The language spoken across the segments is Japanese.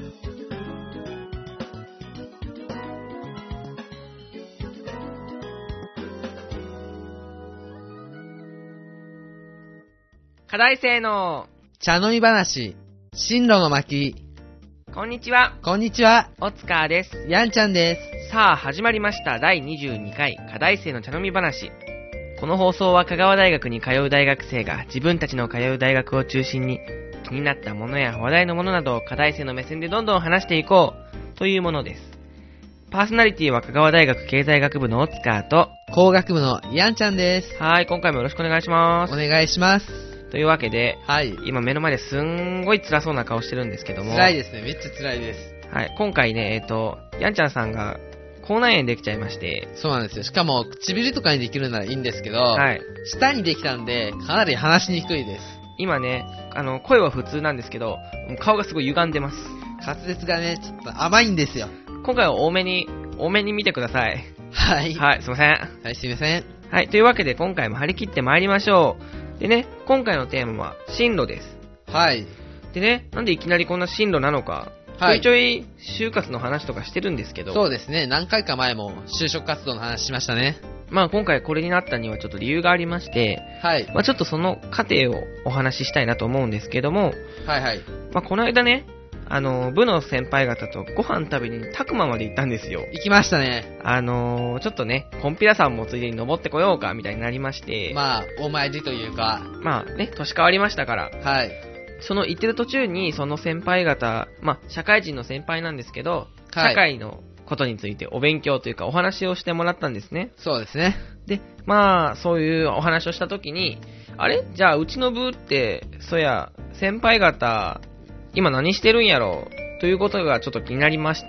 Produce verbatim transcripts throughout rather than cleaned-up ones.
課題生の茶飲み話、進路の巻。 こんにちは。 こんにちは。 おつかです。 やんちゃんです。 さあ始まりましただいにじゅうにかい課題生の茶飲み話。この放送は香川大学に通う大学生が自分たちの通う大学を中心に気になったものや話題のものなどを課題生の目線でどんどん話していこうというものです。パーソナリティは香川大学経済学部のおつかと工学部のやんちゃんです。 はい、今回もよろしくお願いします。 お願いします。 というわけで、 はい、 今目の前ですんごい辛そうな顔してるんですけども、 辛いですね。めっちゃ辛いです。 はい、今回ね、えっと、やんちゃんさんが口内炎できちゃいまして、 そうなんですよ。しかも唇とかにできるならいいんですけど、 はい、 舌にできたんでかなり話しにくいです。 今ね、あの声は普通なんですけど、顔がすごい歪んでます。 滑舌がね、ちょっと甘いんですよ。 今回は多めに多めに見てください。 はい。 はい、すいません。 はい、すいません。 はい、というわけで今回も張り切って参りましょう。でね、今回のテーマは進路です。 はい。 でね、なんでいきなりこんな進路なのか、はい、ちょいちょい就活の話とかしてるんですけど、 そうですね。何回か前も就職活動の話しましたね。 まあ今回これになったにはちょっと理由がありまして、 はい。 まあちょっとその過程をお話ししたいなと思うんですけども、 はいはい。 まあこの間ね、あの、部の先輩方とご飯食べにたくままで行ったんですよ。 行きましたね。 あのー、ちょっとね、コンピラ山もついでに登ってこようかみたいになりまして、 まあ、お参りというか、 まあね、年変わりましたから、 はい。 その行ってる途中にその先輩方、まあ社会人の先輩なんですけど、はい、社会のことについてお勉強というかお話をしてもらったんですね。 そうですね。 で、まあそういうお話をしたときに、あれじゃあうちの部って、そや、先輩方、今何してるんやろうということがちょっと気になりまして、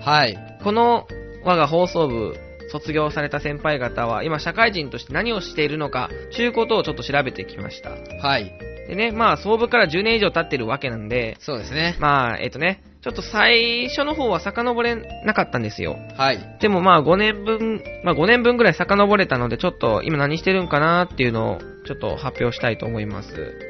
はい。この我が放送部卒業された先輩方は今社会人として何をしているのかということをちょっと調べてきました。 はい。 でね、まあ創部からじゅうねん以上経ってるわけなんで、 そうですね。 まあ、えっとね、ちょっと最初の方は遡れなかったんですよ。 はい。 でもまあごねんぶん、まあごねんぶんぐらい遡れたので、ちょっと今何してるんかなっていうのをちょっと発表したいと思います。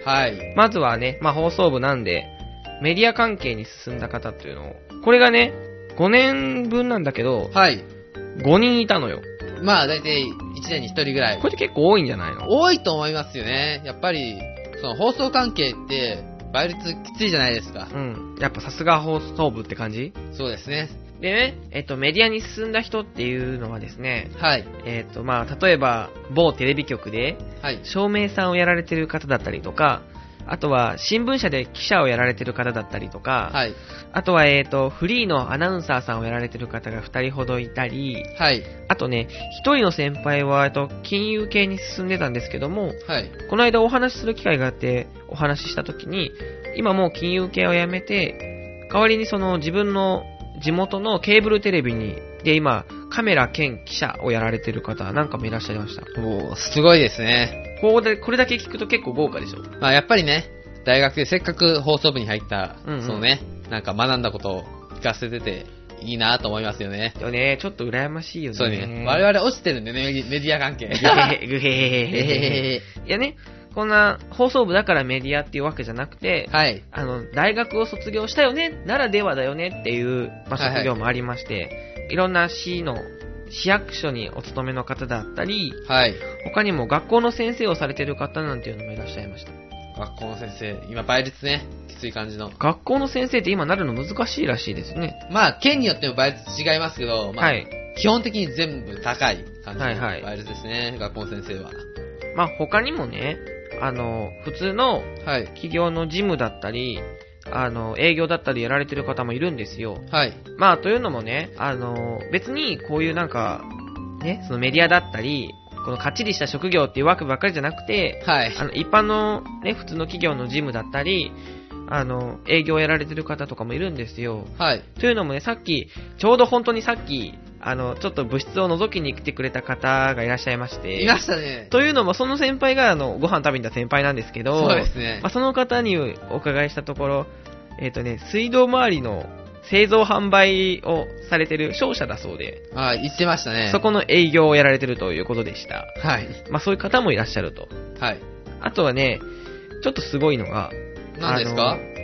はい。 まずはね、まあ放送部なんで、メディア関係に進んだ方っていうのを、これがね、ごねんぶんなんだけど、 はい。 ごにんいたのよ。 まあ、だいたいいちねんにひとりぐらい。 これって結構多いんじゃないの？ 多いと思いますよね。やっぱり、その放送関係って、倍率きついじゃないですか。 うん。やっぱさすが放送部って感じ？ そうですね。 でね、えっと、メディアに進んだ人っていうのはですね、 はい。 えっと、まあ、例えば、某テレビ局で、はい。照明さんをやられてる方だったりとか、あとは新聞社で記者をやられてる方だったりとか、はい、あとはえっとフリーのアナウンサーさんをやられてる方がふたりほどいたり、はい、あとねひとりの先輩はえっと金融系に進んでたんですけども、はい、この間お話しする機会があってお話しした時に今もう金融系をやめて代わりにその自分の地元のケーブルテレビにで今カメラ兼記者をやられてる方なんかもいらっしゃいました。 おー、すごいですね。 ここで、これだけ聞くと結構豪華でしょ。 まあやっぱりね、大学でせっかく放送部に入った、うんうん、そのね、なんか学んだことを聞かせてていいなと思いますよね。 よね、ちょっと羨ましいよね。 そうね。我々落ちてるんでね、メディア関係。 ぐへへ、ぐへへへ。いやね、こんな放送部だからメディアっていうわけじゃなくて、はい。あの、大学を卒業したよね、ならではだよねっていう、まあ、職業もありまして、はいはい、いろんな市の、市役所にお勤めの方だったり、はい。他にも学校の先生をされている方なんていうのもいらっしゃいました。 学校の先生、今倍率ね、きつい感じの。 学校の先生って今なるの難しいらしいですね。 まあ、県によっても倍率違いますけど、まあ、はい。基本的に全部高い感じの倍率ですね、はいはい、学校の先生は。 まあ、他にもね、あの、普通の企業の事務だったり、あの、営業だったりやられてる方もいるんですよ。はい。まあ、というのもね、あの、別にこういうなんか、ね、そのメディアだったり、このかっちりした職業っていう枠ばっかりじゃなくて、はい。あの、一般のね、普通の企業の事務だったり、あの、営業やられてる方とかもいるんですよ。はい。というのもね、さっき、ちょうど本当にさっき、あの、ちょっと部室を覗きに来てくれた方がいらっしゃいまして。 いましたね。 というのも、その先輩が、あの、ご飯食べに行った先輩なんですけど、 そうですね。 まあ、その方にお伺いしたところ、えっとね、水道周りの製造販売をされてる商社だそうで。 ああ、言ってましたね。 そこの営業をやられてるということでした。 はい。 まあ、そういう方もいらっしゃると。 はい。 あとはね、ちょっとすごいのが、 何ですか？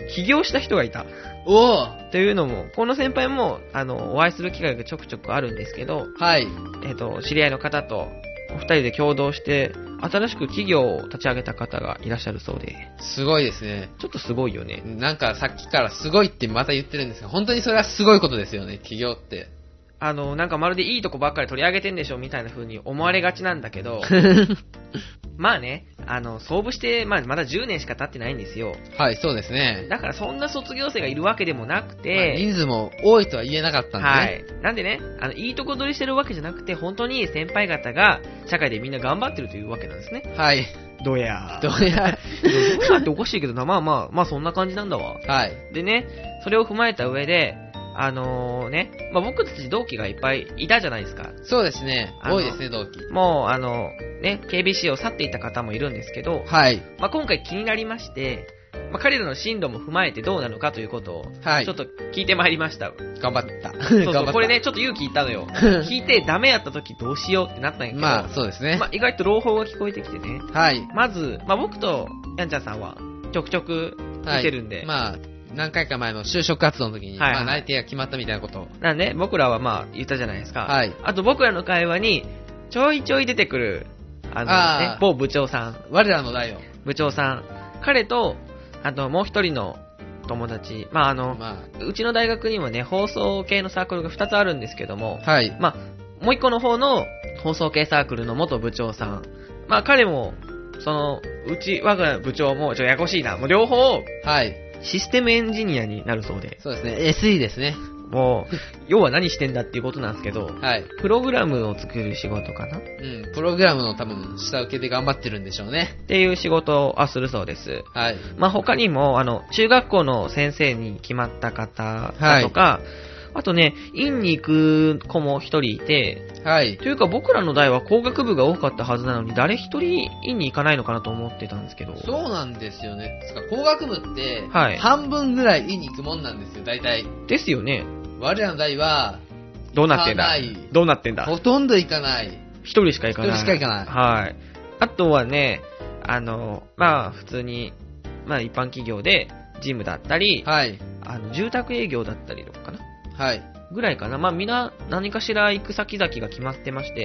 起業した人がいた。 おーというのも、この先輩も、あの、お会いする機会がちょくちょくあるんですけど、 はい。 えっと、知り合いの方と、お二人で共同して、新しく企業を立ち上げた方がいらっしゃるそうで。 すごいですね。 ちょっとすごいよね。 なんかさっきからすごいってまた言ってるんですが、本当にそれはすごいことですよね、企業って。 あの、なんかまるでいいとこばっかり取り上げてんでしょみたいな風に思われがちなんだけど、まあね、あの、創部して、まあ、まだじゅうねんしか経ってないんですよ。 はい、そうですね。 だからそんな卒業生がいるわけでもなくて、 まあ、人数も多いとは言えなかったんでね。 はい。なんでね、あの、いいとこ取りしてるわけじゃなくて、本当に先輩方が社会でみんな頑張ってるというわけなんですね。 はい。 どうやどうやどうやっておかしいけどな、まあまあ、まあそんな感じなんだわ。 はい。 でね、それを踏まえた上で、あのー、ね、まあ、僕たち同期がいっぱいいたじゃないですか。 そうですね。多いですね、同期。 もう、あの、ね、ケービーシー を去っていた方もいるんですけど、 はい。 まあ、今回気になりまして、まあ、彼らの進路も踏まえてどうなのかということを、はい。ちょっと聞いてまいりました。 頑張った。 そうそう、これね、ちょっと勇気いったのよ。聞いてダメやった時どうしようってなったんやけど、 まあ、そうですね。 まあ、意外と朗報が聞こえてきてね。 はい。 まず、まあ、僕とヤンちゃんさんは、ちょくちょく見てるんで、はい、 まあ、何回か前の就職活動の時に、はいはい、まあ内定が決まったみたいなことを。 なんで、僕らはまあ言ったじゃないですか。 はい。 あと僕らの会話に、ちょいちょい出てくる、あのね、某部長さん。 我らの代を。 部長さん。彼と、あともう一人の友達。まああの、まあ、うちの大学にもね、放送系のサークルが二つあるんですけども、 はい。 まあ、もう一個の方の放送系サークルの元部長さん。まあ彼も、その、うち、我が部長も、ちょ、ややこしいな。もう両方、 はい。 システムエンジニアになるそうで。 そうですね。エスイー ですね。 もう、要は何してんだっていうことなんですけど、 はい。 プログラムを作る仕事かな。うん。プログラムの多分、下請けで頑張ってるんでしょうね。 っていう仕事をするそうです。 はい。 まあ他にも、あの、中学校の先生に決まった方だとか、はい、あとね、院に行く子も一人いて、 はい。 というか僕らの代は工学部が多かったはずなのに、誰一人院に行かないのかなと思ってたんですけど。 そうなんですよね。つか工学部って、はい。半分ぐらい院に行くもんなんですよ、大体。 ですよね。 我らの代は、 どうなってんだどうなってんだほとんど行かない。 一人しか行かない。 一人しか行かない。 はい。あとはね、あの、まあ普通に、まあ一般企業で、事務だったり、 はい。 あの、住宅営業だったりとかかな。 はい。 ぐらいかな。まあみんな何かしら行く先々が決まってまして。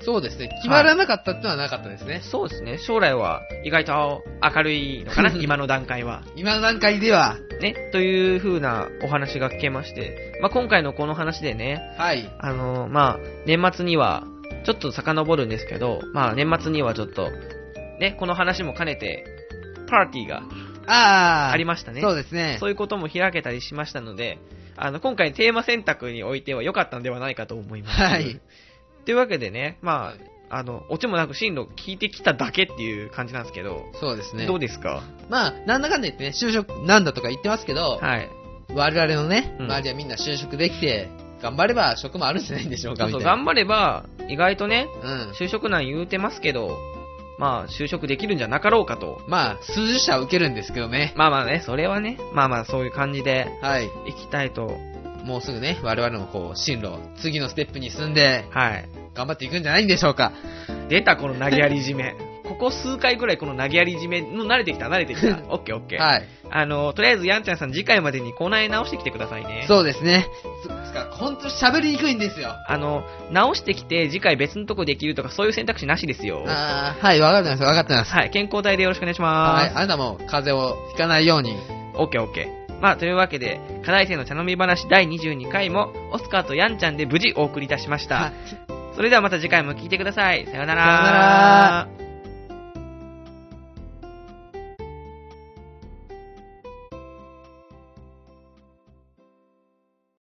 そうですね。決まらなかったってのはなかったですね。はい、 そうですね。将来は意外と明るいのかな今の段階は。 今の段階では。 ね。という風なお話が聞けまして。まあ今回のこの話でね。 はい。 あのー、まあ年末には、ちょっと遡るんですけど、まあ年末にはちょっと、ね、この話も兼ねて、パーティーが、あありましたね。 そうですね。 そういうことも開けたりしましたので、あの、今回テーマ選択においては良かったんではないかと思います。 はい。 というわけでね、まあ、あの、オチもなく進路聞いてきただけっていう感じなんですけど。 そうですね。 どうですか？ まあ、なんだかんだ言ってね、就職なんだとか言ってますけど、 はい。 我々のね、うん、周りはみんな就職できて、頑張れば職もあるんじゃないんでしょうか。 そうそう、頑張れば、意外とね、 うん、 就職難言うてますけど、まあ、就職できるんじゃなかろうかと。 まあ、数十社受けるんですけどね。 まあまあね、それはね、まあまあそういう感じで、 はい。 行きたいと。 もうすぐね、我々もこう、進路、次のステップに進んで、 はい。 頑張っていくんじゃないんでしょうか。 出た、この投げやり締め。ここ数回ぐらいこの投げやり締めの慣れてきた、慣れてきた。オッケーオッケー。 はい。 あの、とりあえずヤンちゃんさん次回までにコーナーへ直してきてくださいね。 そうですね。つか、ほんと喋りにくいんですよ。 あの、直してきて次回別のとこできるとかそういう選択肢なしですよ。 あー、はい、わかってます、わかってます。 はい、健康体でよろしくお願いします。 はい、あなたも風邪をひかないように。 オッケーオッケー。まあ、というわけで、課題生の茶飲み話だいにじゅうにかいも、オスカーとヤンちゃんで無事お送りいたしました。それではまた次回も聞いてください。さよなら。 さよなら。